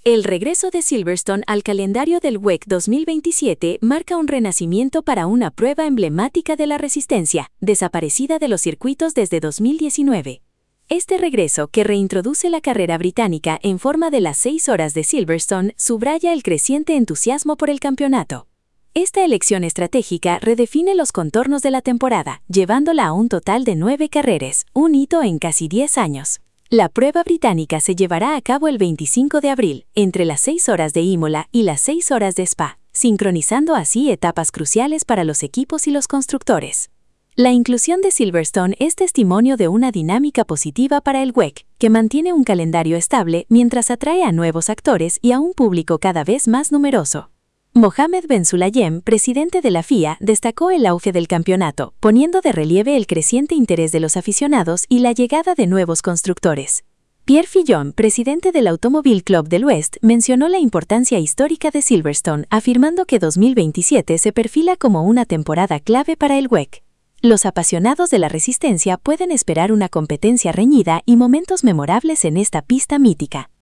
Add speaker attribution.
Speaker 1: El regreso de Silverstone al calendario del WEC 2027 marca un renacimiento para una prueba emblemática de la resistencia, desaparecida de los circuitos desde 2019. Este regreso, que reintroduce la carrera británica en forma de las 6 horas de Silverstone, subraya el creciente entusiasmo por el campeonato. Esta elección estratégica redefine los contornos de la temporada, llevándola a un total de 9 carreras, un hito en casi 10 años. La prueba británica se llevará a cabo el 25 de abril, entre las 6 horas de Imola y las 6 horas de Spa, sincronizando así etapas cruciales para los equipos y los constructores. La inclusión de Silverstone es testimonio de una dinámica positiva para el WEC, que mantiene un calendario estable mientras atrae a nuevos actores y a un público cada vez más numeroso. Mohammed Ben Sulayem, presidente de la FIA, destacó el auge del campeonato, poniendo de relieve el creciente interés de los aficionados y la llegada de nuevos constructores. Pierre Fillon, presidente del Automobile Club del West, mencionó la importancia histórica de Silverstone, afirmando que 2027 se perfila como una temporada clave para el WEC. Los apasionados de la resistencia pueden esperar una competencia reñida y momentos memorables en esta pista mítica.